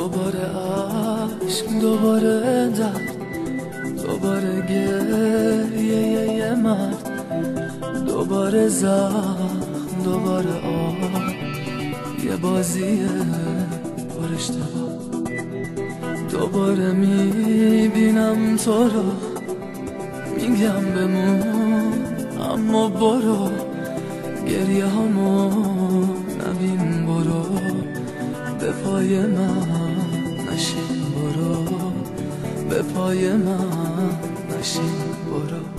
دوباره عشق، دوباره درد، دوباره گریه یه مرد، دوباره زخم، دوباره آه، یه بازی پر اشتباه. دوباره میبینم تو رو، میگم بمون اما برو، گریه هامو نبین، برو به پای من نشین، برو به پای من نشین، برو.